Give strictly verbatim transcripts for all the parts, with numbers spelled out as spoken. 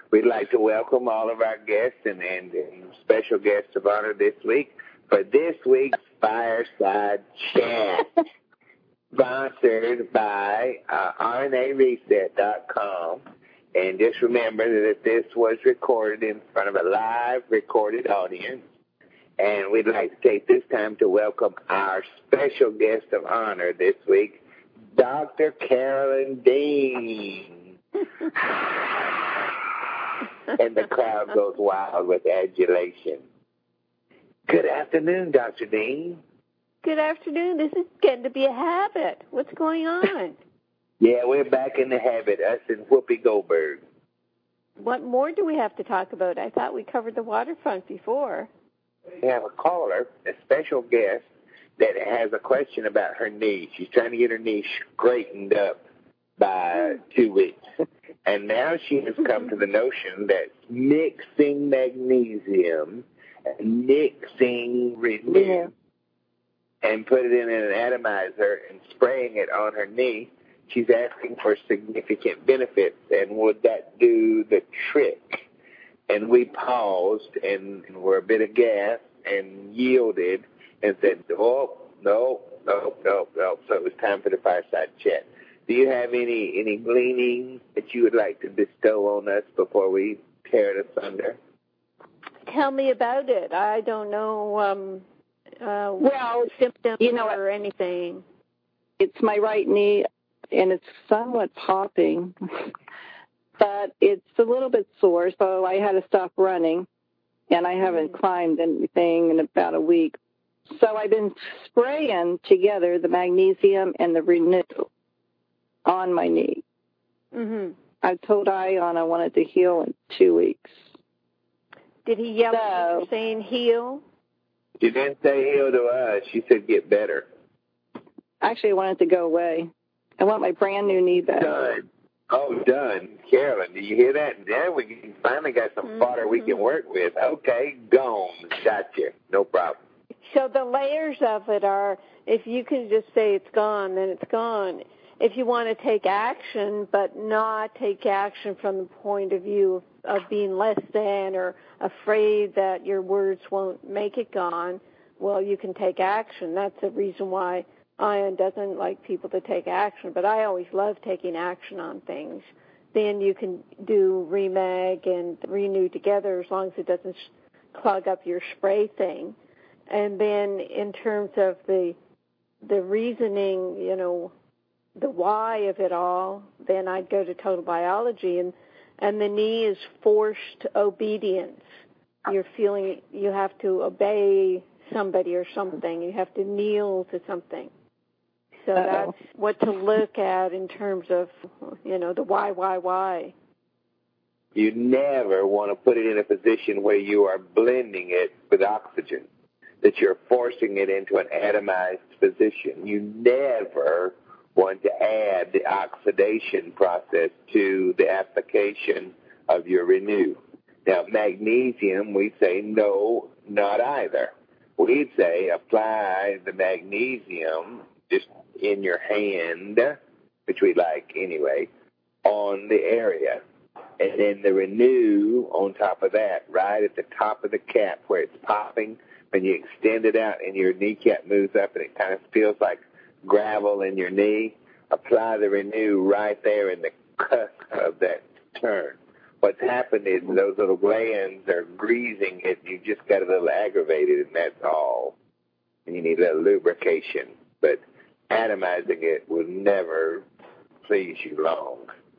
We'd like to welcome all of our guests and, and, and special guests of honor this week for this week's Fireside Chat, sponsored by uh, R N A reset dot com. And just remember that this was recorded in front of a live recorded audience. And we'd like to take this time to welcome our special guest of honor this week, Doctor Carolyn Dean. And the crowd goes wild with adulation. Good afternoon, Doctor Dean. Good afternoon. This is getting to be a habit. What's going on? Yeah, we're back in the habit, us and Whoopi Goldberg. What more do we have to talk about? I thought we covered the waterfront before. We have a caller, a special guest, that has a question about her knee. She's trying to get her knee straightened up by two weeks. And now she has come to the notion that mixing magnesium and mixing renew Yeah. and put it in an atomizer and spraying it on her knee, she's asking for significant benefits. And would that do the trick? And we paused and were a bit aghast and yielded and said, oh, no, no, no, no. So it was time for the Fireside Chat. Do you have any, any gleanings that you would like to bestow on us before we tear it asunder? Tell me about it. I don't know um, uh, well, symptoms you know, or anything. It's my right knee, and it's somewhat popping. But it's a little bit sore, so I had to stop running, and I haven't mm-hmm. climbed anything in about a week. So I've been spraying together the magnesium and the Renew on my knee. Mm-hmm. I told Ion I wanted to heal in two weeks. Did he yell so, at you saying heal? She didn't say heal to us. She said get better. Actually, I wanted to go away. I want my brand new knee back. Done. Oh, done. Carolyn, do you hear that? Now we finally got some mm-hmm. fodder we can work with. Okay, gone. Gotcha. No problem. So the layers of it are, if you can just say it's gone, then it's gone. If you want to take action, but not take action from the point of view of, of being less than or afraid that your words won't make it gone, well, you can take action. That's the reason why Ion doesn't like people to take action, but I always love taking action on things. Then you can do Remag and Renew together as long as it doesn't clog up your spray thing. And then in terms of the the reasoning, you know, the why of it all, then I'd go to total biology. And, and the knee is forced obedience. You're feeling you have to obey somebody or something. You have to kneel to something. So Uh-oh. that's what to look at in terms of, you know, the why, why, why. You never want to put it in a position where you are blending it with oxygen, that you're forcing it into an atomized position. You never want to add the oxidation process to the application of your Renew. Now, magnesium, we say no, not either. We'd say apply the magnesium just in your hand, which we like anyway, on the area. And then the Renew on top of that, right at the top of the cap where it's popping, when you extend it out and your kneecap moves up and it kind of feels like gravel in your knee, apply the Renew right there in the cusp of that turn. What's happened is those little glands are greasing it. You just got a little aggravated, and that's all. And you need a little lubrication. But atomizing it will never please you long.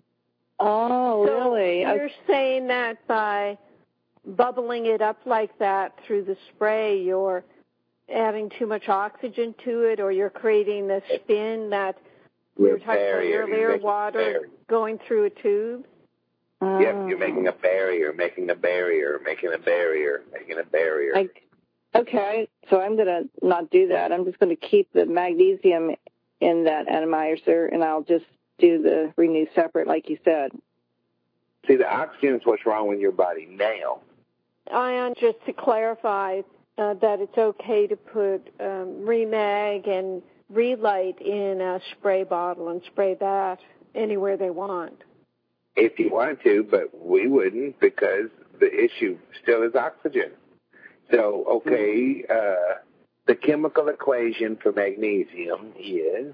Oh, so really? You're I... saying that by bubbling it up like that through the spray, you're adding too much oxygen to it, or you're creating the spin that we were talking about earlier, water going through a tube? Oh. Yep, you're making a barrier, making a barrier, making a barrier, making a barrier. I, okay, so I'm going to not do that. I'm just going to keep the magnesium in that atomizer, and I'll just do the Renew separate, like you said. See, the oxygen is what's wrong with your body now. Ion, just to clarify uh, that it's okay to put um, Remag and Relight in a spray bottle and spray that anywhere they want. if you wanted to, but we wouldn't because the issue still is oxygen. So, okay, uh, the chemical equation for magnesium is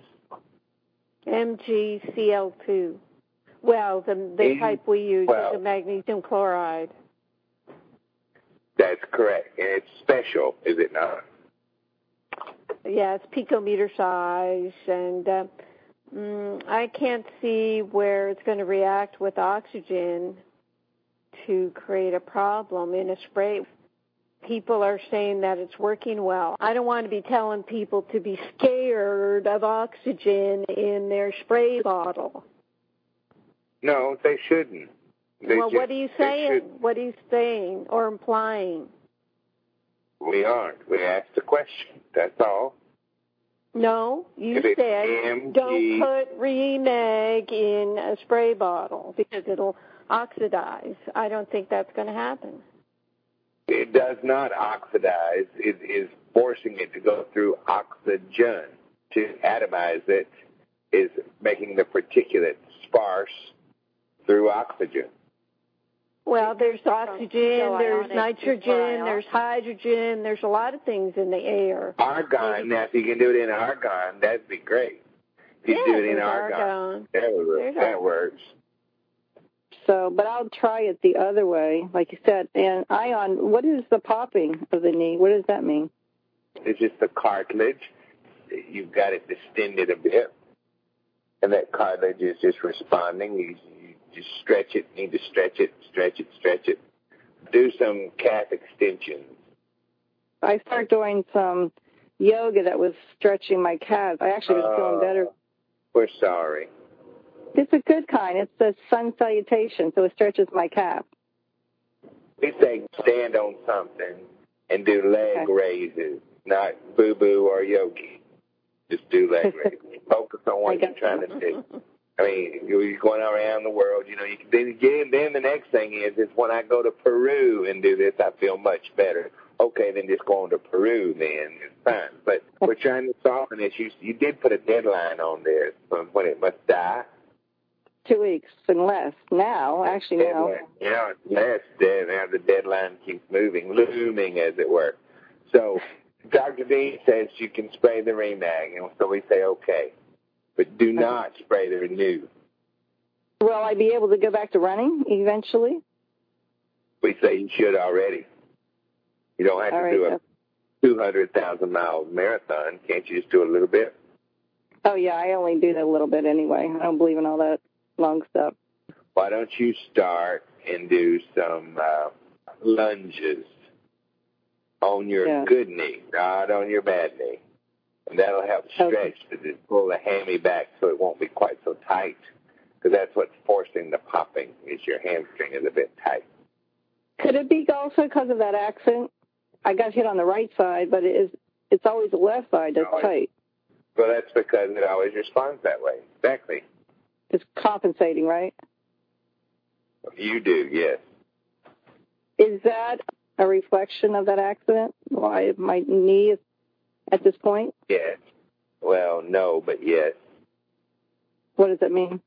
M g C l two. Well, the the in, type we use well, is the magnesium chloride. That's correct. And it's special, is it not? Yeah, it's picometer size, and uh, mm, I can't see where it's going to react with oxygen to create a problem in a spray. People are saying that it's working well. I don't want to be telling people to be scared of oxygen in their spray bottle. No, they shouldn't. They well, just, what are you saying? What are you saying or implying? We aren't. We asked a question. That's all. No, you if said M G, don't put Remag in a spray bottle because it'll oxidize. I don't think that's going to happen. It does not oxidize. It is forcing it to go through oxygen. To atomize it is making the particulate sparse through oxygen. Well, there's oxygen, there's nitrogen, there's hydrogen, there's a lot of things in the air. Argon, now if you can do it in argon, that'd be great. If you yeah, do it in argon, argon. that, would, that works. So, but I'll try it the other way, like you said. And ion, what is the popping of the knee? What does that mean? It's just the cartilage. You've got it distended a bit, and that cartilage is just responding. You, you just stretch it, need to stretch it, stretch it, stretch it. Do some calf extensions. I started doing some yoga that was stretching my calves. I actually was uh, feeling better. We're sorry. It's a good kind. It's a sun salutation, so it stretches my calf. We say stand on something and do leg Okay. raises, not boo-boo or yogi. Just do leg raises. Focus on what you're trying to do. I mean, you're going around the world, you know, you can then again, then the next thing is, is when I go to Peru and do this, I feel much better. Okay, then just go on to Peru then. It's fine. But we're trying to soften this. You, you did put a deadline on there from when it must die. Two weeks and less. Now, actually now. Yeah, less. Now the deadline keeps moving, looming, as it were. So Doctor Dean says you can spray the Remag, and so we say okay. But do not spray the Renew. Will I be able to go back to running eventually? We say you should already. You don't have All to right, do a so. two hundred thousand mile marathon. Can't you just do a little bit? Oh, yeah, I only do that a little bit anyway. I don't believe in all that long stuff. Why don't you start and do some uh, lunges on your yeah. good knee, not on your bad knee. And that'll help stretch Okay. to just pull the hammy back so it won't be quite so tight. Because that's what's forcing the popping, is your hamstring is a bit tight. Could it be also because of that accident? I got hit on the right side, but it is, it's always the left side that's Always. tight. Well, that's because it always responds that way. Exactly. It's compensating, right? You do, yes. Is that a reflection of that accident? Why my knee is at this point? Yes. Well, no, but yes. What does that mean?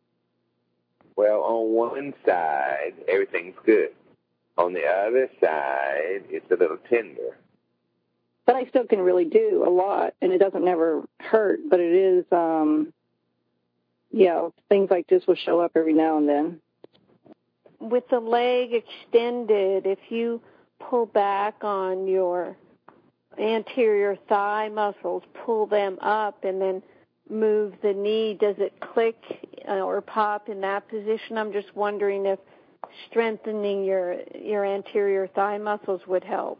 Well, on one side, everything's good. On the other side, it's a little tender. But I still can really do a lot, and it doesn't never hurt, but it is, um, you know, things like this will show up every now and then. With the leg extended, if you pull back on your anterior thigh muscles, pull them up, and then move the knee, does it click uh, or pop in that position? I'm just wondering if strengthening your your anterior thigh muscles would help.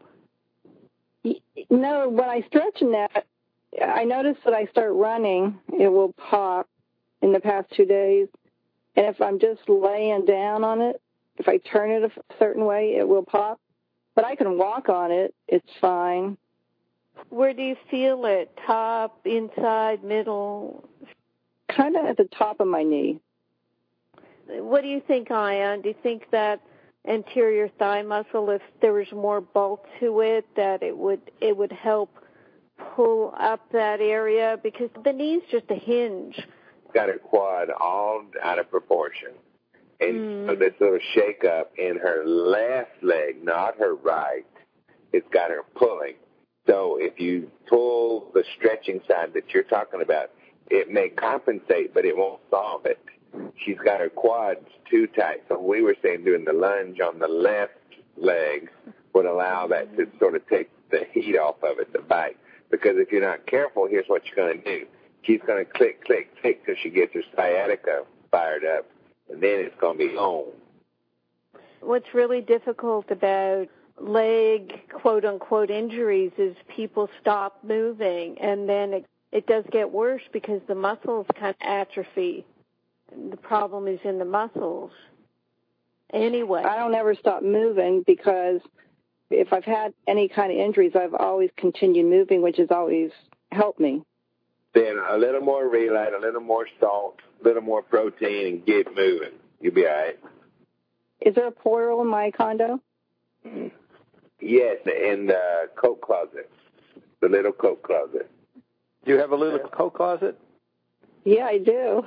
No, when I stretch in that, I notice that I start running, it will pop in the past two days. And if I'm just laying down on it, if I turn it a certain way, it will pop. But I can walk on it. It's fine. Where do you feel it? Top, inside, middle? Kind of at the top of my knee. What do you think, Ion? Do you think that anterior thigh muscle, if there was more bulk to it, that it would it would help pull up that area? Because the knee's just a hinge. Got a quad all out of proportion. And Mm. so this little shake-up in her left leg, not her right, it's got her pulling. So if you pull the stretching side that you're talking about, it may compensate, but it won't solve it. She's got her quads too tight. So we were saying doing the lunge on the left leg would allow that to sort of take the heat off of it, the bite. Because if you're not careful, here's what you're going to do. She's going to click, click, click till she gets her sciatica fired up, and then it's going to be on. What's really difficult about leg quote-unquote injuries is people stop moving, and then it, it does get worse because the muscles kind of atrophy. The problem is in the muscles. Anyway. I don't ever stop moving because if I've had any kind of injuries, I've always continued moving, which has always helped me. Then a little more Relight, a little more salt, a little more protein, and get moving. You'll be all right. Is there a portal in my condo? Yes, in the coat closet, the little coat closet. Do you have a little coat closet? Yeah, I do.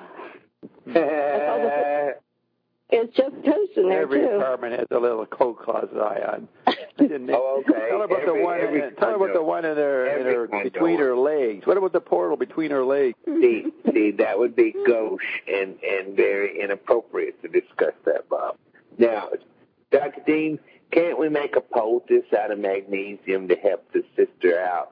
It's just toast in there, every too. Every apartment has a little coat closet, Ion. Oh, okay. Tell her about every, the one. Every in, tell her about the one in her, in her between her legs. What about the portal between her legs? See, see, that would be gauche and and very inappropriate to discuss that, Bob. Now, Doctor Dean, can't we make a poultice out of magnesium to help the sister out?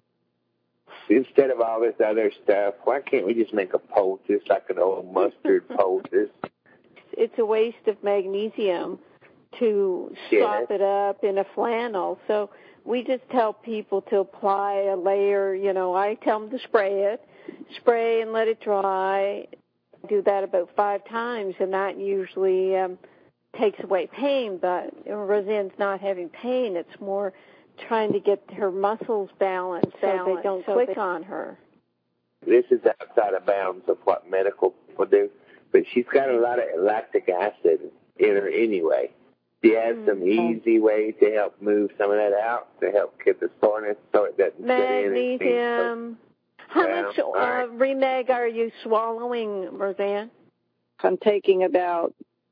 Instead of all this other stuff, why can't we just make a poultice like an old mustard poultice? It's a waste of magnesium to sop yes. it up in a flannel. So we just tell people to apply a layer. You know, I tell them to spray it, spray and let it dry. Do that about five times, and that usually um, takes away pain. But Roseanne's not having pain. It's more trying to get her muscles balanced so Balance, they don't so click they... on her. This is outside of bounds of what medical people do, but she's got a lot of lactic acid in her anyway. She has mm-hmm. some easy ways to help move some of that out, to help get the soreness so it doesn't Magnesium. get in. Magnesium. How well, much uh, right. Remag are you swallowing, Roseanne? I'm taking about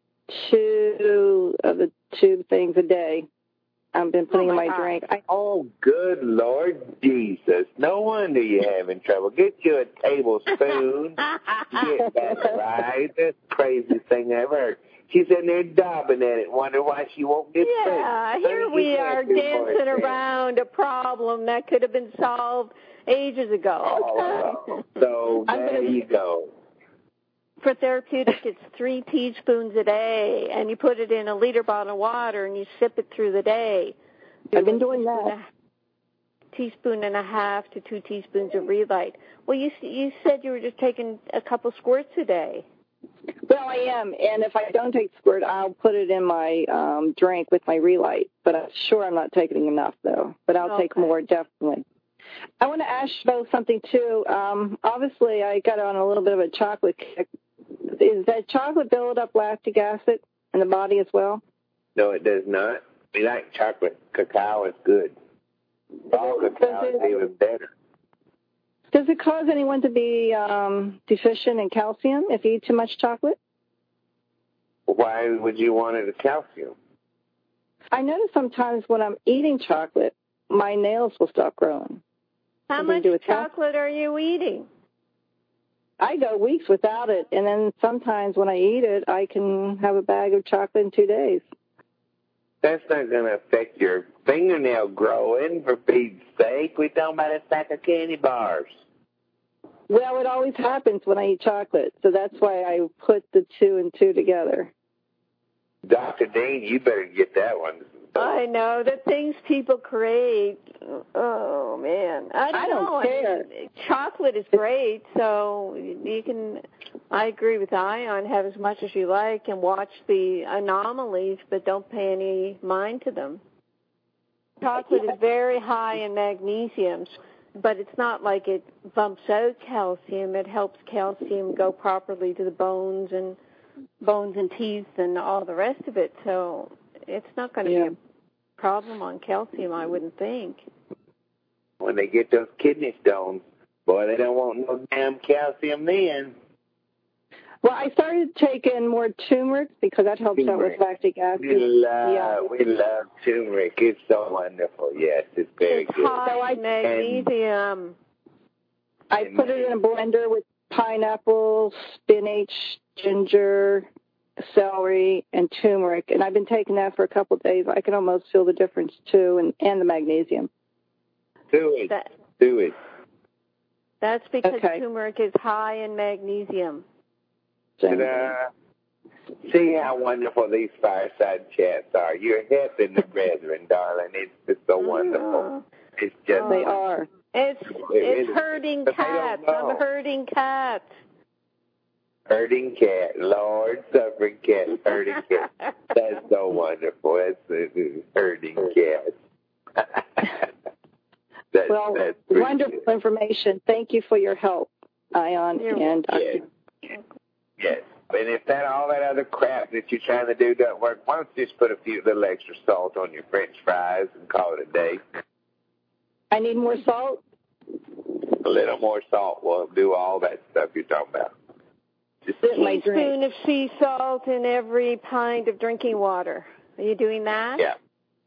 two of the two things a day. I've been putting oh in my God. drink. I, oh, good Lord Jesus. No wonder you're having trouble. Get you a tablespoon. Get that right. That's the craziest thing I ever heard. She's in there daubing at it, wonder why she won't get sick. Yeah, here we are dancing around a problem that could have been solved ages ago. Oh, so there gonna, you go. For therapeutic, it's three teaspoons a day, and you put it in a liter bottle of water, and you sip it through the day. I've been doing that. A teaspoon and a half to two teaspoons of Relight. Well, you you said you were just taking a couple squirts a day. Well, I am, and if I don't take squirt, I'll put it in my um, drink with my Relight. But I'm sure I'm not taking enough, though. But I'll okay. take more, definitely. I want to ask both something, too. Um, obviously, I got on a little bit of a chocolate kick. Is that chocolate build up lactic acid in the body as well? No, it does not. We like chocolate. Cacao is good. All cacao is even better. Does it cause anyone to be um, deficient in calcium if you eat too much chocolate? Why would you want it a calcium? I notice sometimes when I'm eating chocolate, my nails will stop growing. How much chocolate are you eating? I go weeks without it, and then sometimes when I eat it, I can have a bag of chocolate in two days. That's not going to affect your fingernail growing, for Pete's sake. We're talking about a stack of candy bars. Well, it always happens when I eat chocolate, so that's why I put the two and two together. Doctor Dean, you better get that one. I know, the things people create. Oh, man. I don't, I don't know. care. I mean, chocolate is great, so you can, I agree with Ion, have as much as you like and watch the anomalies, but don't pay any mind to them. Chocolate is very high in magnesium, but it's not like it bumps out calcium. It helps calcium go properly to the bones and bones and teeth and all the rest of it, so it's not going to yeah. be a problem on calcium, I wouldn't think. When they get those kidney stones, boy, they don't want no damn calcium then. Well, I started taking more turmeric because that helps turmeric. out with lactic acid. We love, yeah. we love turmeric. It's so wonderful. Yes, it's very it's good. High so I, magnesium. I put it in a blender with pineapple, spinach, ginger, celery, and turmeric, and I've been taking that for a couple of days. I can almost feel the difference too, and, and the magnesium. Do it. That, Do it. That's because okay. turmeric is high in magnesium. Ta-da. See how wonderful these fireside chats are. You're helping the brethren, darling. It's just so wonderful. It's just oh, they are. It's it it's really, herding cats. I'm herding cats. Herding cat, Lord, suffering cat, herding cat. That's so wonderful. That's uh, herding cat. that's, well, that's wonderful good. information. Thank you for your help, Ion You're and Doctor Yes. yes. And if that all that other crap that you're trying to do doesn't work, why don't you just put a few little extra salt on your French fries and call it a day? I need more salt? A little more salt will do all that stuff you're talking about. Just a teaspoon of sea salt in every pint of drinking water. Are you doing that? Yeah.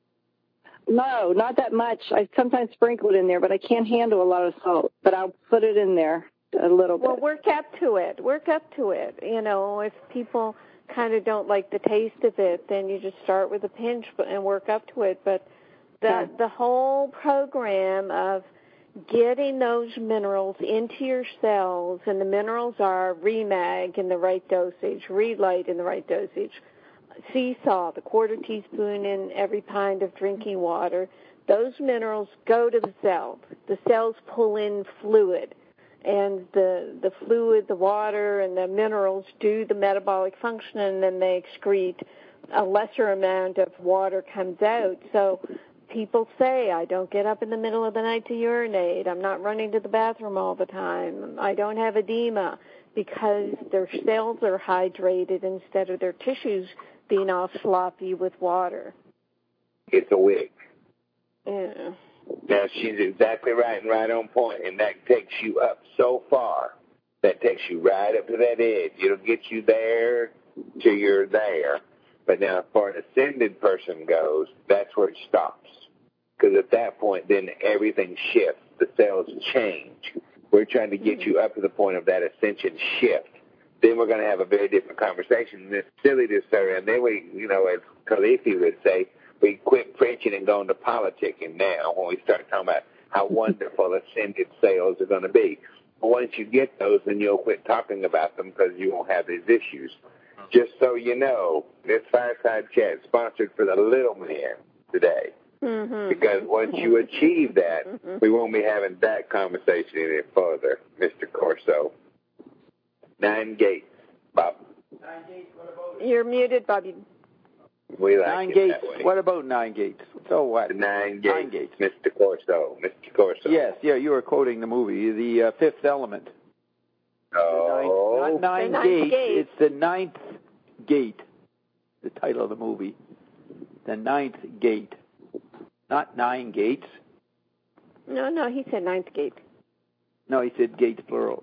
No, not that much. I sometimes sprinkle it in there, but I can't handle a lot of salt. But I'll put it in there a little bit. Well, work up to it. Work up to it. You know, if people kind of don't like the taste of it, then you just start with a pinch and work up to it. But the yeah. the whole program of getting those minerals into your cells, and the minerals are Remag in the right dosage, Relight in the right dosage, sea salt, a quarter teaspoon in every pint of drinking water. Those minerals go to the cells. The cells pull in fluid, and the the fluid, the water, and the minerals do the metabolic function, and then they excrete a lesser amount of water comes out. So people say, I don't get up in the middle of the night to urinate. I'm not running to the bathroom all the time. I don't have edema, because their cells are hydrated instead of their tissues being all sloppy with water. It's a wig. Yeah. Now, she's exactly right and right on point, and that takes you up so far. That takes you right up to that edge. It'll get you there till you're there. But now, as far as an ascended person goes, that's where it stops. Because at that point, then everything shifts. The cells change. We're trying to get you up to the point of that ascension shift. Then we're going to have a very different conversation. And it's silly to say, and then we, you know, as Khalifi would say, we quit preaching and go into politicking now when we start talking about how wonderful ascended cells are going to be. But once you get those, then you'll quit talking about them because you won't have these issues. Just so you know, this Fireside Chat is sponsored for the little man today. Mm-hmm. Because once you achieve that, mm-hmm. we won't be having that conversation any further, Mister Corso. Nine gates, Bob. Nine gates, what about it? You're muted, Bobby. We like nine it gates. That way. What about nine gates? So what? The nine gates. Nine gates. Mister Corso. Mister Corso. Yes, yeah, you were quoting the movie, The uh, Fifth Element. Oh. The ninth, not nine the gates, gate. It's the ninth gate, the title of the movie. The ninth gate. Not nine gates. No, no, he said ninth gate. No, he said gates plural.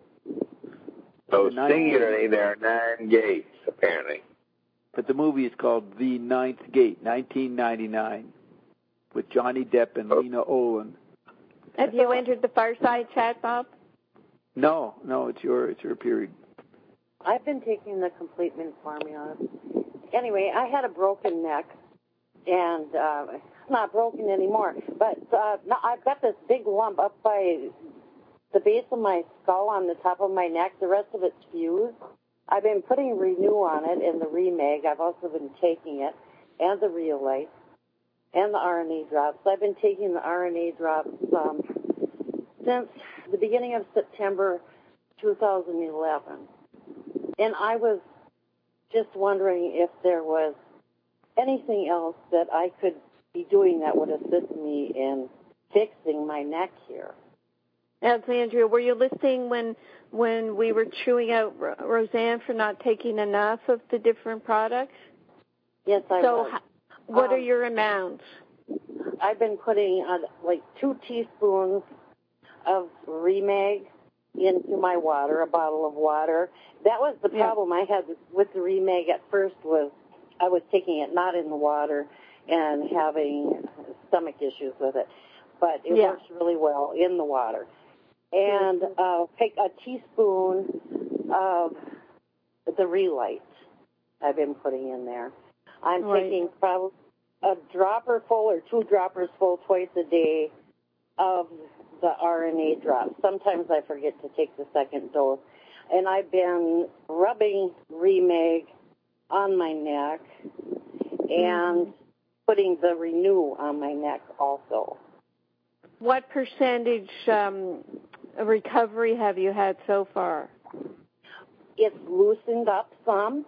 So singularly, there are nine gates, apparently. But the movie is called The Ninth Gate, nineteen ninety-nine, with Johnny Depp and oh. Lena Olin. Have you entered the Fireside Chat, Bob? No, no, it's your it's your period. I've been taking the complete mint formula. Anyway, I had a broken neck, and uh, it's not broken anymore. But uh, now I've got this big lump up by the base of my skull on the top of my neck. The rest of it's fused. I've been putting Renew on it and the Remag. I've also been taking it, and the Reolite, and the R N A drops. I've been taking the R N A drops um, since the beginning of September two thousand eleven. And I was just wondering if there was anything else that I could be doing that would assist me in fixing my neck here. Alexandria, were you listening when when we were chewing out Roseanne for not taking enough of the different products? Yes, I so was. So what um, are your amounts? I've been putting uh, like two teaspoons of Remag into my water, a bottle of water. That was the problem yeah. I had with the Remag at first was I was taking it not in the water and having stomach issues with it. But it yeah. works really well in the water. And uh, take a teaspoon of the Relight I've been putting in there. I'm right. taking probably a dropper full or two droppers full twice a day of the R N A drops. Sometimes I forget to take the second dose. And I've been rubbing Remag on my neck and mm-hmm. putting the Renew on my neck also. What percentage um, recovery have you had so far? It's loosened up some.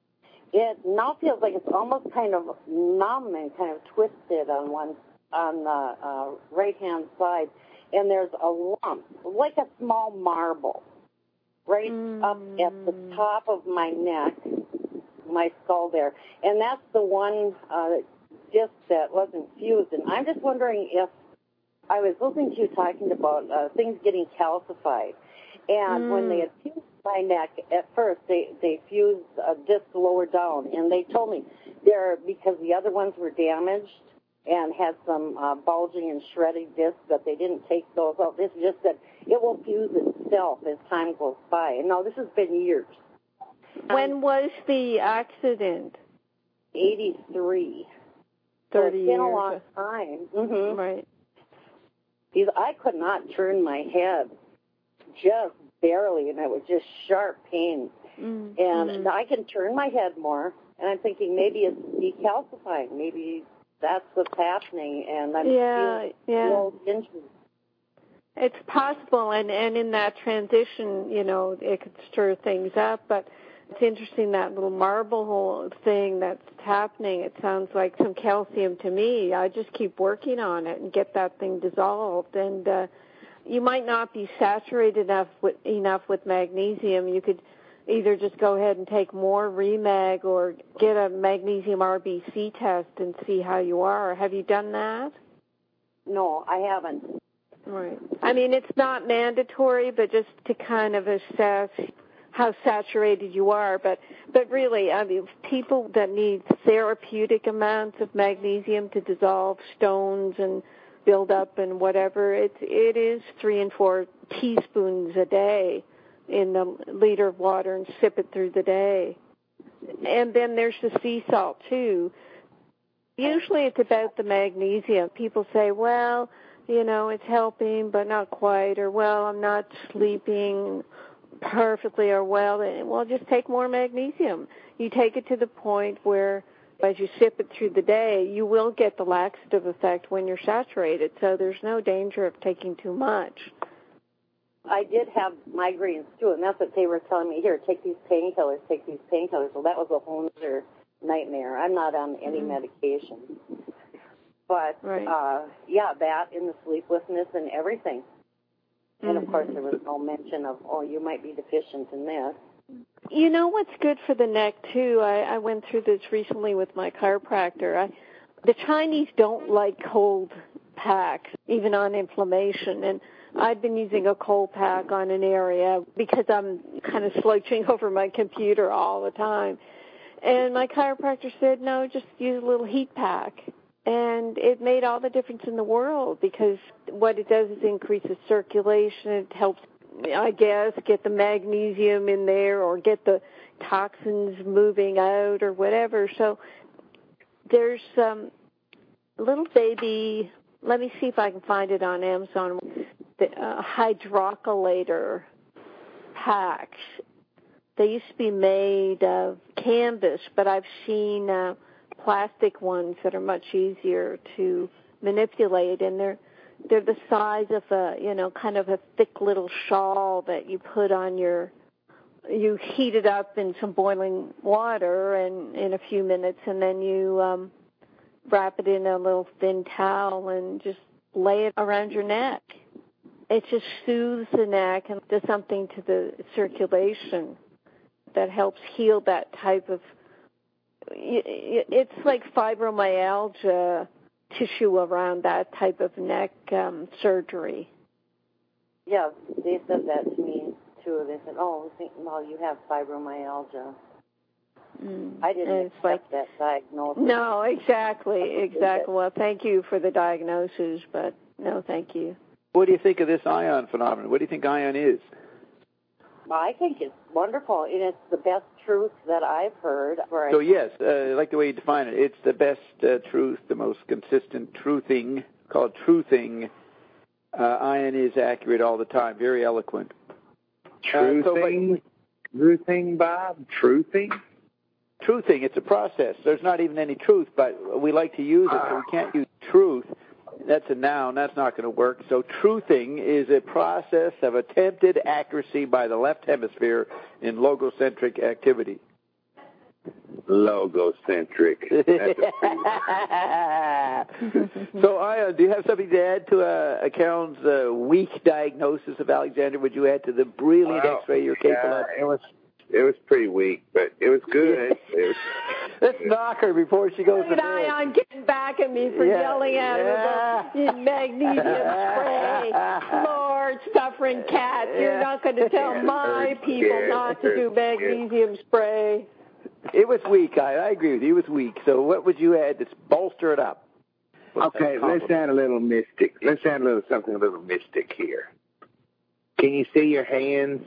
It now feels like it's almost kind of numb and kind of twisted on one on the uh, right-hand side, and there's a lump, like a small marble, right mm. up at the top of my neck, my skull there, and that's the one uh, disc that wasn't fused. And I'm just wondering if I was listening to you talking about uh, things getting calcified, and mm. when they had fused my neck at first, they they fused a disc lower down, and they told me they're because the other ones were damaged and had some uh, bulging and shredding discs, but they didn't take those out. This just said it will fuse itself as time goes by. And now this has been years. When um, was the accident? eighty-three. Thirty so it's been years. a long time. Mm-hmm. Right. Because I could not turn my head, just barely, and it was just sharp pain. Mm-hmm. And I can turn my head more, and I'm thinking maybe it's decalcifying. Maybe that's what's happening, and I'm yeah, feeling yeah. a little injured. It's possible, and, and in that transition, you know, it could stir things up, but it's interesting, that little marble hole thing that's happening. It sounds like some calcium to me. I just keep working on it and get that thing dissolved, and uh, you might not be saturated enough with, enough with magnesium. You could either just go ahead and take more Remag or get a magnesium R B C test and see how you are. Have you done that? No, I haven't. Right. I mean, it's not mandatory, but just to kind of assess how saturated you are. But, but really, I mean, people that need therapeutic amounts of magnesium to dissolve stones and build up and whatever, it, it is three and four teaspoons a day in a liter of water and sip it through the day. And then there's the sea salt, too. Usually it's about the magnesium. People say, well, you know, it's helping, but not quite, or, well, I'm not sleeping perfectly, or, well, well, just take more magnesium. You take it to the point where, as you sip it through the day, you will get the laxative effect when you're saturated, so there's no danger of taking too much. I did have migraines, too, and that's what they were telling me, here, take these painkillers, take these painkillers. Well, that was a whole other nightmare. I'm not on any mm-hmm. medication. But, right. uh, yeah, that and the sleeplessness and everything. And, mm-hmm. of course, there was no mention of, oh, you might be deficient in this. You know what's good for the neck, too? I, I went through this recently with my chiropractor. I, the Chinese don't like cold packs, even on inflammation. And I've been using a cold pack on an area because I'm kind of slouching over my computer all the time. And my chiropractor said, no, just use a little heat pack. And it made all the difference in the world, because what it does is increases circulation. It helps, I guess, get the magnesium in there or get the toxins moving out or whatever. So there's um, a little baby, let me see if I can find it on Amazon, the uh, hydrocollator packs. They used to be made of canvas, but I've seen uh, plastic ones that are much easier to manipulate, and they're they're the size of a, you know, kind of a thick little shawl that you put on your, you heat it up in some boiling water and in a few minutes, and then you um, wrap it in a little thin towel and just lay it around your neck. It just soothes the neck and does something to the circulation that helps heal that type of, it's like fibromyalgia tissue around that type of neck um, surgery. Yeah, they said that to me, too. They said, oh, think, well, you have fibromyalgia. Mm. I didn't And it's accept like, that diagnosis. No, exactly, exactly. Well, thank you for the diagnosis, but no, thank you. What do you think of this ion phenomenon? What do you think ion is? I think it's wonderful, and it's the best truth that I've heard. Where So, I yes, uh, I like the way you define it. It's the best uh, truth, the most consistent truthing, called truthing. Uh, ion is accurate all the time, very eloquent. Truthing? Uh, so, but, Truthing, Bob? Truthing? Truthing, it's a process. There's not even any truth, but we like to use it, so we can't use truth. That's a noun. That's not going to work. So truthing is a process of attempted accuracy by the left hemisphere in logocentric activity. Logocentric. That's So, Ion, do you have something to add to uh, Karen's uh, weak diagnosis of Alexander? Would you add to the brilliant well, X-ray you're capable yeah, of? it was it was pretty weak, but it was good. It was, Let's knock her before she goes to Look bed. at Ion getting back at me for Yeah, yelling at yeah. her about magnesium spray. Lord, suffering cat, you're not going to tell my people not to do magnesium spray. It was weak. I, I agree with you. It was weak. So what would you add to bolster it up? What's okay, let's add a little mystic. Let's add a little something a little mystic here. Can you see your hands?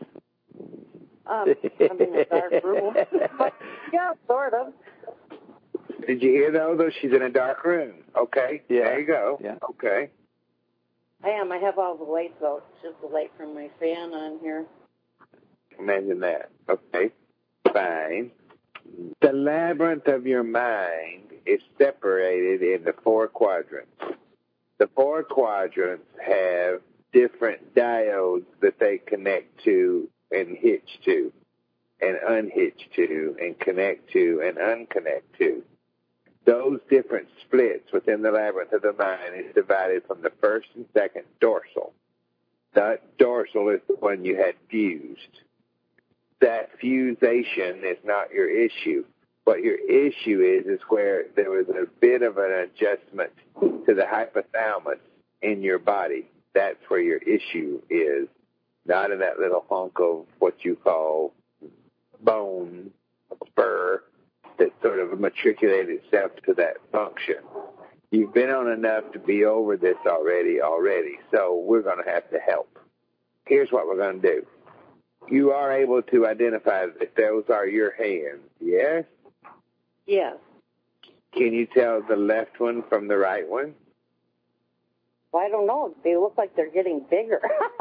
Um, I'm in a dark room. Yeah, sort of. Did you hear though? Though she's in a dark room. Okay. Yeah. There you go. Yeah. Okay. I am. I have all the lights out. It's just the light from my fan on here. Imagine that. Okay. Fine. The labyrinth of your mind is separated into four quadrants. The four quadrants have different diodes that they connect to and hitch to and unhitch to and connect to and unconnect to. Those different splits within the labyrinth of the mind is divided from the first and second dorsal. That dorsal is the one you had fused. That fusation is not your issue. What your issue is is where there was a bit of an adjustment to the hypothalamus in your body. That's where your issue is, not in that little hunk of what you call bone spur that sort of matriculated itself to that function. You've been on enough to be over this already, already, so we're going to have to help. Here's what we're going to do. You are able to identify that those are your hands, yes? Yes. Can you tell the left one from the right one? Well, I don't know. They look like they're getting bigger.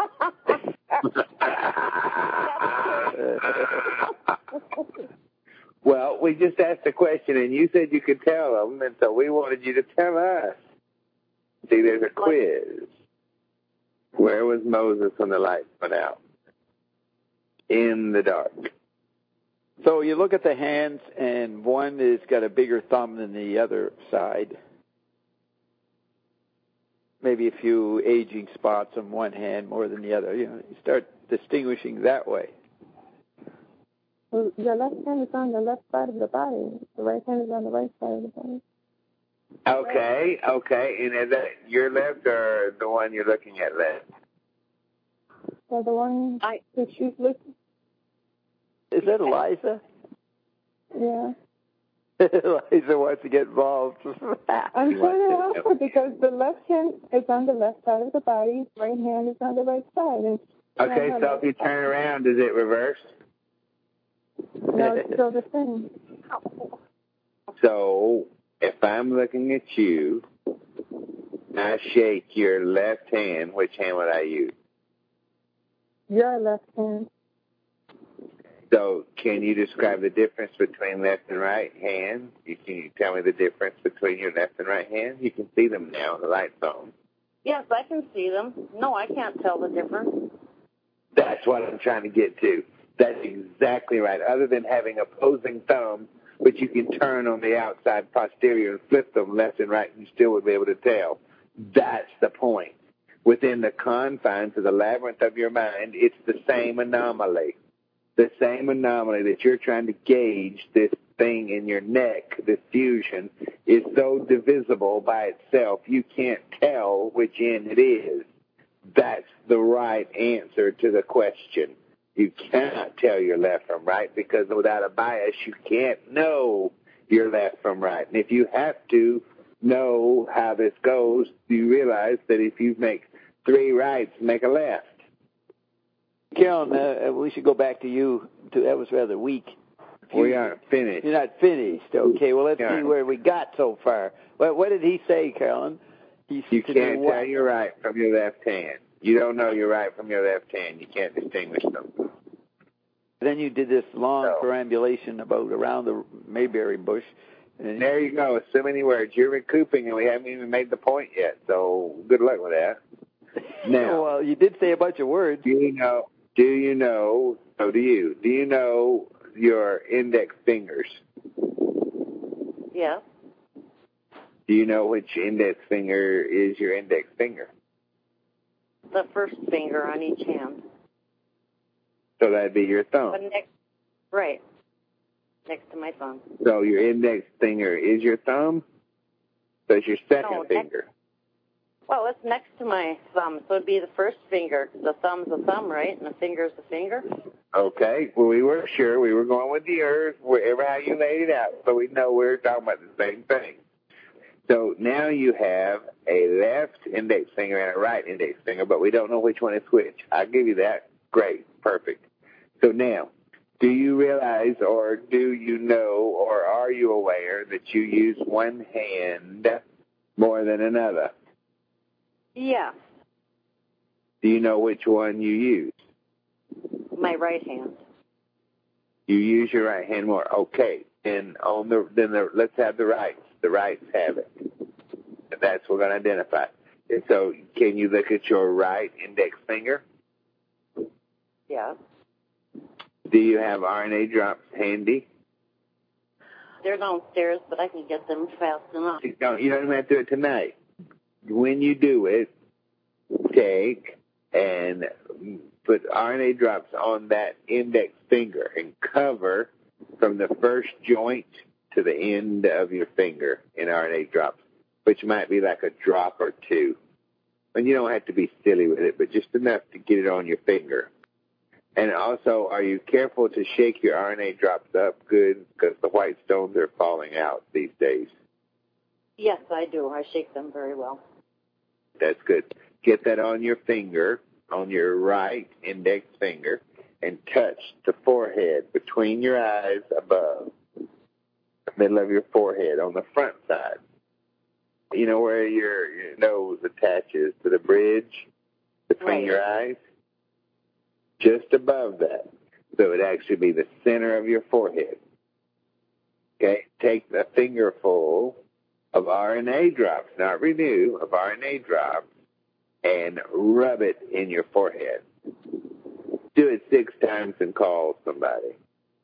Well, we just asked a question, and you said you could tell them, and so we wanted you to tell us. See, there's a quiz. Where was Moses when the lights went out? In the dark. So you look at the hands, and one has got a bigger thumb than the other side. Maybe a few aging spots on one hand more than the other. You know, you start distinguishing that way. Well, the left hand is on the left side of the body. The right hand is on the right side of the body. Okay, okay. And is that your left or the one you're looking at left? So the one I, that she's looking. Is that Eliza? Yeah. Eliza wants to get involved. I'm trying to help her because the left hand is on the left side of the body, right hand is on the right side. And Okay, so if you turn around, is it reversed? No, it's still the same. So if I'm looking at you, I shake your left hand, which hand would I use? Your left hand. So can you describe the difference between left and right hand? You, can you tell me the difference between your left and right hand? You can see them now on the light phone. yes, I can see them. No, I can't tell the difference. That's what I'm trying to get to. That's exactly right. Other than having opposing thumbs, which you can turn on the outside posterior and flip them left and right, and you still would be able to tell. That's the point. Within the confines of the labyrinth of your mind, it's the same anomaly. The same anomaly that you're trying to gauge, this thing in your neck, this fusion, is so divisible by itself, you can't tell which end it is. that's the right answer to the question. You cannot tell your left from right because without a bias, you can't know your left from right. And if you have to know how this goes, you realize that if you make three rights, make a left. Carolyn, uh, we should go back to you. To, that was rather weak. We aren't finished. You're not finished. Okay, well, let's yeah. see where we got so far. What, what did he say, Carolyn? He you can't tell your right from your left hand. You don't know your right from your left hand. You can't distinguish them. Then you did this long so, perambulation about around the Mayberry bush. And there you go. So many words. You're recouping, and we haven't even made the point yet. So good luck with that. Now, well, you did say a bunch of words. Do you know? Do you know? So do you? Do you know your index fingers? Yeah. Do you know which index finger is your index finger? The first finger on each hand. So that'd be your thumb. But next, right. Next to my thumb. So your index finger is your thumb? So it's your second no, finger. Next, well, it's next to my thumb, so it'd be the first finger. The thumb's the thumb, right? And the finger's the finger? Okay. Well, we were sure. We were going with the earth, wherever how you laid it out, so we know we're talking about the same thing. So now you have a left index finger and a right index finger, but we don't know which one is which. I'll give you that. Great. Perfect. So now, do you realize or do you know or are you aware that you use one hand more than another? Yeah. Do you know which one you use? My right hand. You use your right hand more. Okay. And on the then the let's have the rights. The rights have it. That's what we're going to identify. And so can you look at your right index finger? Yeah. Do you have R N A drops handy? They're downstairs, but I can get them fast enough. You don't, you don't even have to do it tonight. When you do it, take and put R N A drops on that index finger and cover from the first joint to the end of your finger in R N A drops, which might be like a drop or two. And you don't have to be silly with it, but just enough to get it on your finger. And also, are you careful to shake your R N A drops up good because the white stones are falling out these days? Yes, I do. I shake them very well. That's good. Get that on your finger, on your right index finger, and touch the forehead between your eyes above, the middle of your forehead on the front side. You know where your, your nose attaches to the bridge between right. your eyes? Just above that. So it'd actually be the center of your forehead. Okay? Take a fingerful of R N A drops, not Renew, of R N A drops, and rub it in your forehead. Do it six times and call somebody.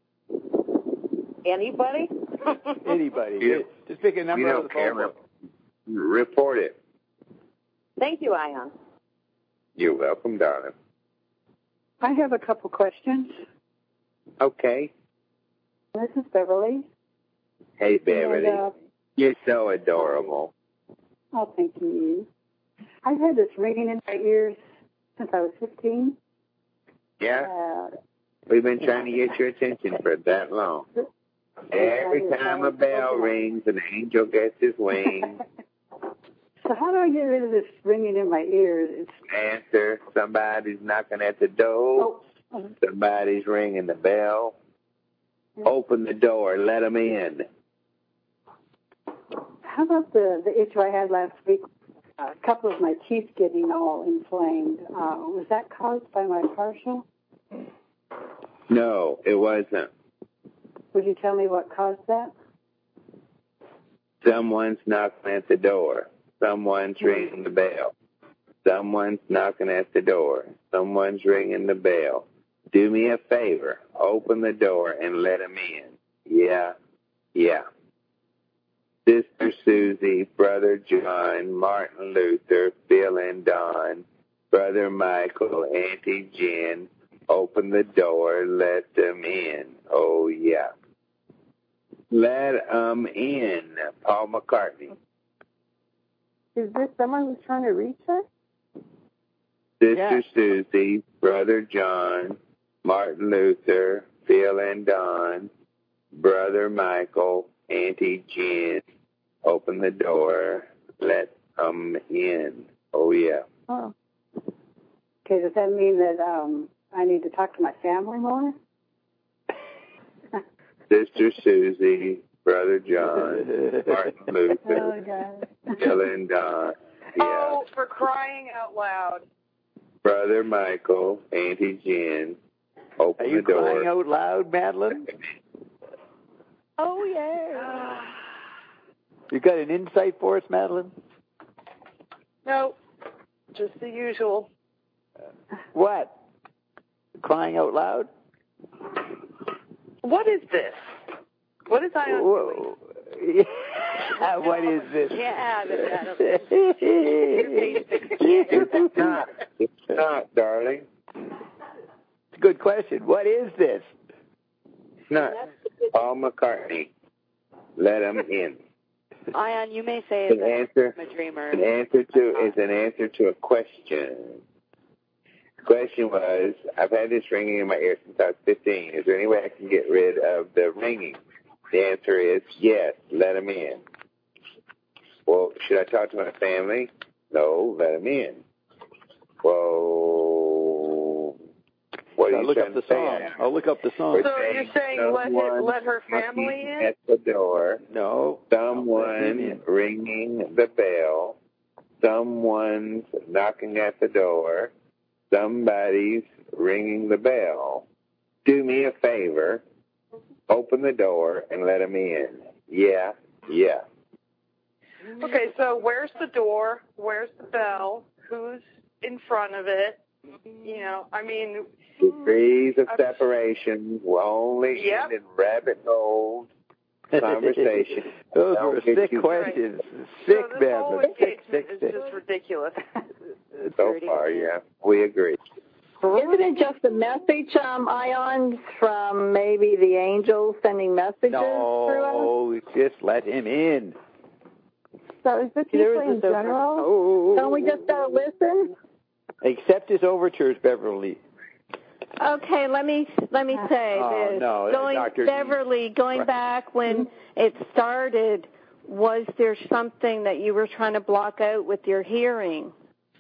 Anybody? Anybody. You, Just pick a number you on don't the care. phone. Report it. Thank you, Ion. You're welcome, darling. I have a couple questions. Okay. This is Beverly. Hey, Beverly. And, uh, You're so adorable. Oh, thank you. I've had this ringing in my ears since I was fifteen. Yeah? Uh, We've been trying to get your attention for that long. Every time a bell rings, an angel gets his wings. So how do I get rid of this ringing in my ears? It's... Answer, somebody's knocking at the door. Oh. Somebody's ringing the bell. Open the door, let them in. How about the, the issue I had last week? A couple of my teeth getting all inflamed. Uh, was that caused by my partial? No, it wasn't. Would you tell me what caused that? Someone's knocking at the door. Someone's ringing the bell. Someone's knocking at the door. Someone's ringing the bell. Do me a favor. Open the door and let them in. Yeah, yeah. Sister Susie, Brother John, Martin Luther, Bill and Don, Brother Michael, Auntie Jen, open the door, let them in. Oh, yeah. Let them in. Paul McCartney. Is there someone who's trying to reach her? Sister Yeah. Susie, Brother John, Martin Luther, Phil and Don, Brother Michael, Auntie Jen, open the door, let them in. Oh, yeah. Oh. Okay, does that mean that um, I need to talk to my family more? Sister Susie, Brother John, Martin Luther, Oh, God. Phil and Don. Yeah. Oh, for crying out loud. Brother Michael, Auntie Jen, open Are you the door. crying out loud, Madeline? Oh, yeah. You got an insight for us, Madeline? No, just the usual. What? Crying out loud? What is this? What is I on Whoa. What is this? Yeah, that's It's not. It's not, darling. It's a good question. What is this? It's not. Paul McCartney. Let him in. Ion, you may say An that answer. I'm a dreamer. An answer to is an answer to a question. The question was, I've had this ringing in my ear since I was fifteen. Is there any way I can get rid of the ringing? The answer is yes. Let him in. Well, should I talk to my family? No. Let him in. Well, what are I'll you look trying up the to say? song. I'll look up the song. We're So you're saying let someone his, let her family knocking in? at the door. No. Let him Someone in. ringing the bell. Someone's knocking at the door. Somebody's ringing the bell. Do me a favor. Open the door and let them in. Yeah, yeah. Okay, so where's the door? Where's the bell? Who's in front of it? You know, I mean... Degrees of separation will only Yep. end in rabbit holes. Conversation. Those Don't were get sick you- questions. So Sick, this whole Madeline. Sick, engagement sick, is sick. just ridiculous. So far, yeah. We agree. Isn't it just a message, um, Ion, from maybe the angels sending messages through us? No, just let him in. So is the people in general? Oh. Don't we just gotta listen? Accept his overtures, Beverly. Okay, let me let me say Oh, this. no, going Doctor Beverly, going Right. back when it started, was there something that you were trying to block out with your hearing?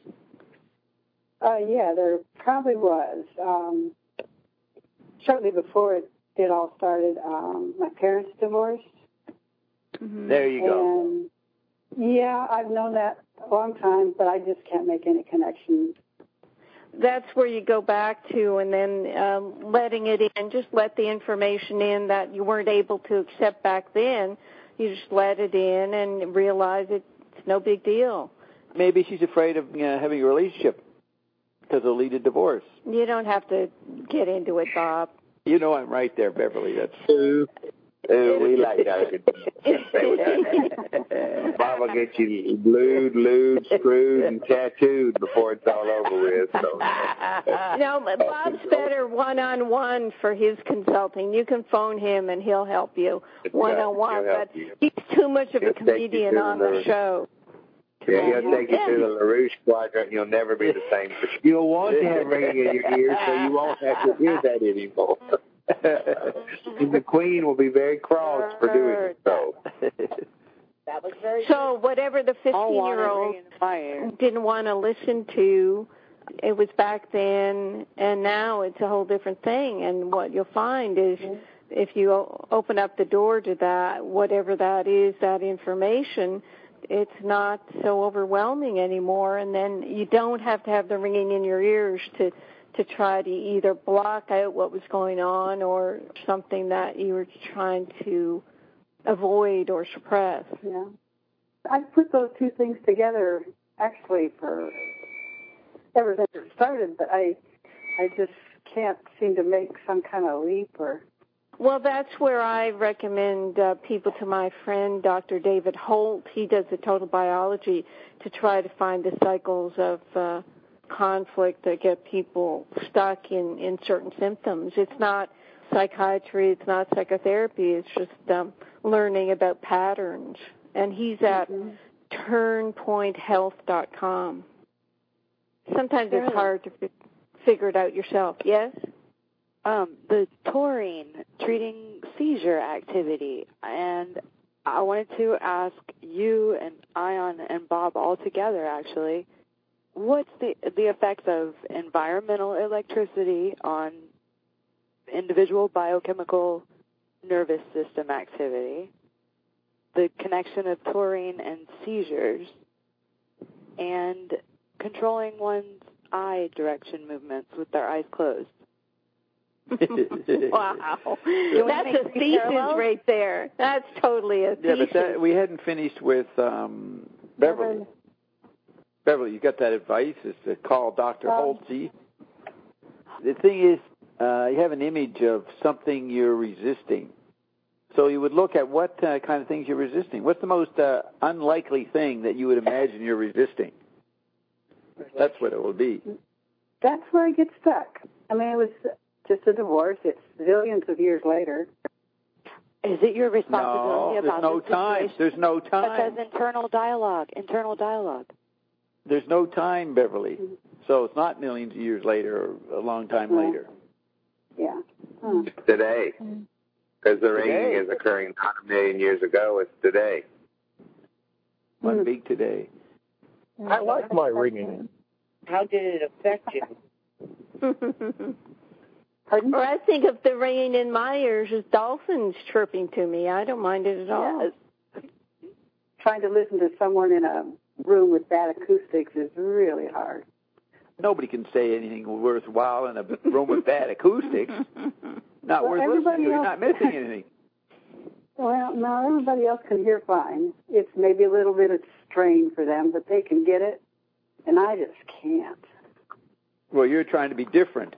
Uh, yeah, there probably was. Um, shortly before it, it all started, um, my parents divorced. Mm-hmm. There you go. And, yeah, I've known that a long time, but I just can't make any connection. That's where you go back to, and then um, letting it in. Just let the information in that you weren't able to accept back then. You just let it in and realize it's no big deal. Maybe she's afraid of uh, having a relationship because it'll lead to divorce. You don't have to get into it, Bob. You know I'm right there, Beverly. That's Ooh, ooh, we like that. Bob will get you glued, lewd, screwed, and tattooed before it's all over with. So. No, but Bob's better one-on-one for his consulting. You can phone him, and he'll help you one-on-one. He'll help But you. he's too much of He'll a take you comedian through on the- the show. Yeah, he'll take you through the LaRouche quadrant. You'll never be the same. You'll want to have ringing in your ears, so you won't have to hear that anymore. And the Queen will be very cross for doing so. That was very So whatever the fifteen-year-old didn't want to listen to, it was back then, and now it's a whole different thing. And what you'll find is if you o- open up the door to that, whatever that is, that information, it's not so overwhelming anymore. And then you don't have to have the ringing in your ears to to try to either block out what was going on or something that you were trying to avoid or suppress. Yeah. I put those two things together actually for ever since it started, but I I just can't seem to make some kind of leap or... Well, that's where I recommend uh, people to my friend, Doctor David Holt. He does the total biology to try to find the cycles of uh, conflict that get people stuck in, in certain symptoms. It's not psychiatry, it's not psychotherapy, it's just um, learning about patterns. And he's at mm-hmm. turn point health dot com. sometimes it's hard to f- figure it out yourself. Yes? Um, the taurine treating seizure activity, and I wanted to ask you and Ion and Bob all together, actually, what's the the effects of environmental electricity on individual biochemical nervous system activity, the connection of taurine and seizures, and controlling one's eye direction movements with their eyes closed? Wow. That's a thesis right there. That's totally a thesis. Yeah, but that, we hadn't finished with um, Beverly. Beverly, you got that advice is to call Doctor Um, Holtze. The thing is, uh, you have an image of something you're resisting. So you would look at what uh, kind of things you're resisting. What's the most uh, unlikely thing that you would imagine you're resisting? That's what it will be. That's where I get stuck. I mean, it was just a divorce. It's zillions of years later. Is it your responsibility No, about there's no the time. situation? There's no But time. there's internal dialogue, internal dialogue. There's no time, Beverly. So it's not millions of years later or a long time Yeah. later. Yeah. Huh. It's today. Because the ringing is occurring not a million years ago. It's today. One big today. I like my ringing. How did it affect you? Pardon? Or I think of the ringing in my ears as dolphins chirping to me. I don't mind it at all. Yes. Trying to listen to someone in a room with bad acoustics is really hard. Nobody can say anything worthwhile in a room with bad acoustics. Not Well, worth listening everybody to. You're else- not missing anything. Well, no, everybody else can hear fine. It's maybe a little bit of strain for them, but they can get it, and I just can't. Well, you're trying to be different.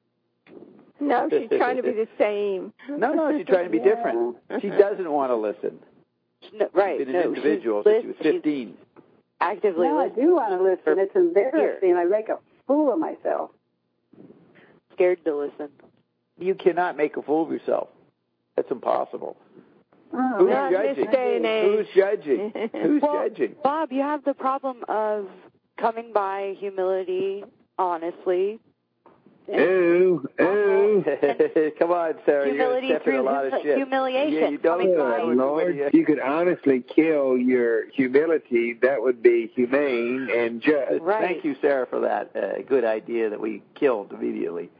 No, she's trying to be the same. No, no, she's trying to be different. She doesn't want to listen. No, right. She's been no, an individual she's since she was lis- fifteen. she's actively No, I listening. do want to listen. It's embarrassing. I make a fool of myself. Scared to listen. You cannot make a fool of yourself. That's impossible. Oh, Who's Not in this judging? day and age. Who's judging? Who's Well, judging? Bob, you have the problem of coming by humility, honestly. Ooh, ooh. Come on, Sarah. Humility You're stepping through a lot of humi- shit. humiliation. Yeah, you don't Coming know by- what Lord, you- if you could honestly kill your humility, that would be humane and just. Right. Thank you, Sarah, for that uh, good idea that we killed immediately.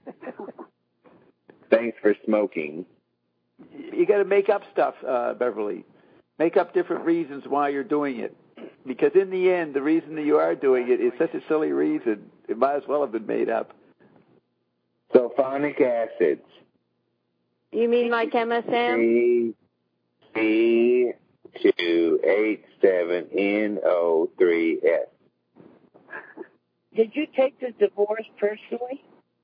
Thanks for smoking. You got to make up stuff, uh, Beverly. Make up different reasons why you're doing it. Because in the end, the reason that you are doing it is such a silly reason. It might as well have been made up. Sulfonic acids. You mean like M S M? C C two eight seven N O three S. Did you take the divorce personally?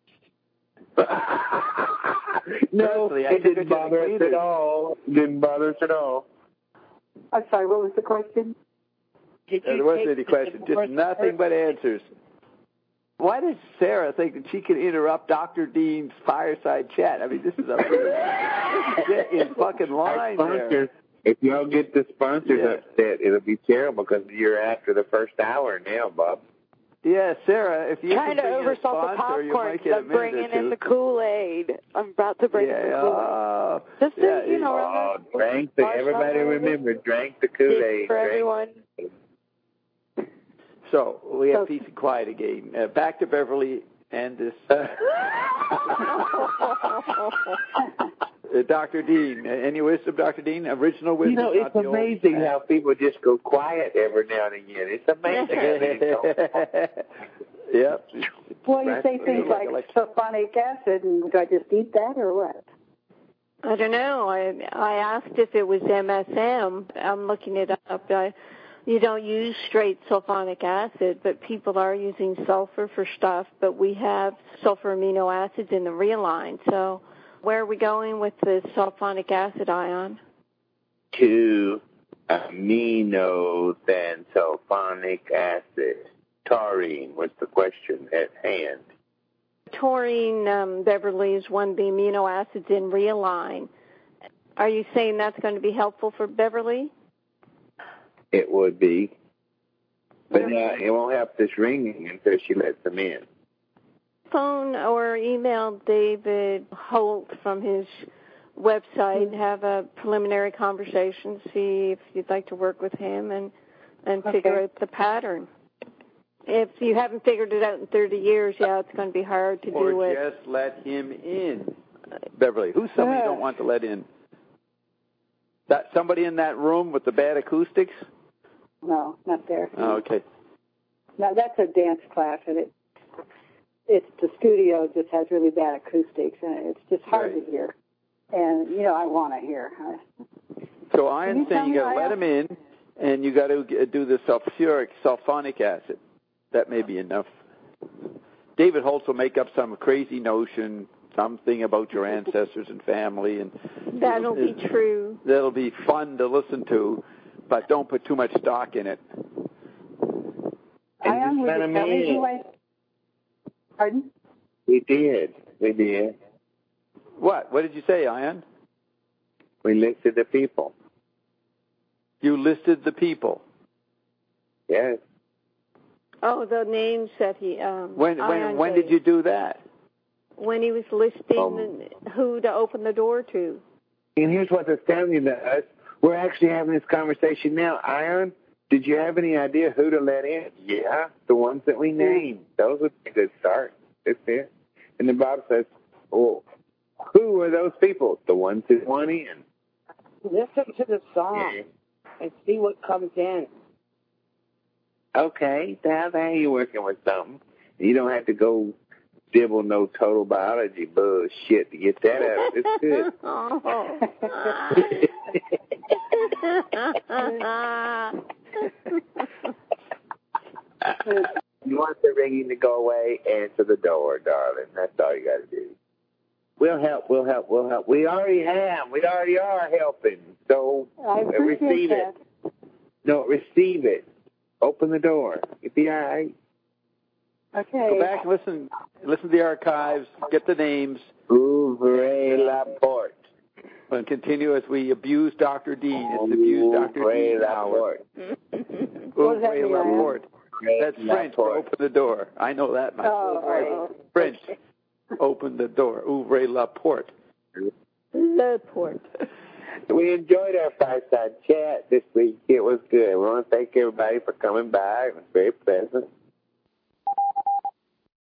No, Personally, I it took didn't it to bother the us cleaners. at all. Didn't bother us at all. I'm sorry, what was the question? Did Uh, you there wasn't take any the question, divorce just nothing but personally? answers. Why does Sarah think that she can interrupt Doctor Dean's fireside chat? I mean, this is a get in fucking Our line there. sponsors, if y'all get the sponsors Yeah. upset, it'll be terrible because you're after the first hour now, Bob. Yeah, Sarah, if you Trying can to bring in a oversalt the sponsor, you popcorn might because get a I'm minute bringing or two. in the Kool-Aid. I'm about to bring yeah, in the Kool-Aid. oh, Just to, yeah, you know, Oh, remember- drank the, everybody remember, drank the Kool-Aid. for drank- everyone. So we have So- peace and quiet again. Uh, back to Beverly and this. Uh, Doctor Dean, uh, any wisdom, Doctor Dean? Original You wisdom. know, not it's the old- amazing how people just go quiet every now and again. It's amazing. how they don't- Yep. Well, you say Right. things like sulfonic acid, and do I just eat that or what? I don't know. I I asked if it was M S M. I'm looking it up. I, you don't use straight sulfonic acid, but people are using sulfur for stuff. But we have sulfur amino acids in the Realign. So where are we going with the sulfonic acid ion? Two amino than sulfonic acid. Taurine was the question at hand. Taurine, um, Beverly, is one of the amino acids in Realign. Are you saying that's going to be helpful for Beverly? It would be. But uh, it won't help this ringing until she lets them in. Phone or email David Holt from his website and have a preliminary conversation, see if you'd like to work with him and, and Okay. figure out the pattern. If you haven't figured it out in thirty years, yeah, it's going to be hard to or do it. Or just let him in. Beverly, who's somebody you don't want to let in? That somebody in that room with the bad acoustics? No, not there. Oh, okay. No, that's a dance class, and it it's the studio just has really bad acoustics, and it's just hard Right. to hear. And you know, I want to hear. So I'm saying you got to me, let I- him in, and you got to do the sulfuric sulfonic acid. That may be enough. David Holtz will make up some crazy notion, something about your ancestors and family, and That'll be true. That'll be fun to listen to, but don't put too much stock in it. I am. Would you tell me who I? Pardon? We did. We did. What? What did you say, Ian? We listed the people. You listed the people. Yes. Oh, the names that he. Um, When when Ion when gave. did you do that? When he was listing Um, who to open the door to. And here's what they're telling us. We're actually having this conversation now. Iron, did you have any idea who to let in? Yeah, the ones that we named. Those would be a good start. That's it. And then Bob says, oh, who are those people? The ones that want in. Listen to the song Yeah. and see what comes in. Okay, now, now you're working with something. You don't have to go dibble no total biology bullshit to get that out. It's good. You want the ringing to go away, answer the door, darling. That's all you got to do. We'll help, we'll help, we'll help. We already have. We already are helping. So I appreciate receive that. it. No, receive it. Open the door. It'll be all right. Okay. Go back and listen. Listen to the archives. Get the names. Ouvre la porte. And continue as we abuse Doctor Dean. It's abuse Doctor Ouvre Dean la hour. porte. Ouvre la porte. That's La French for porte. open the door. I know that much. Oh, right. French. Open the door. Ouvre la porte. Le port. We enjoyed our fireside chat this week. It was good. We want to thank everybody for coming by. It was very pleasant.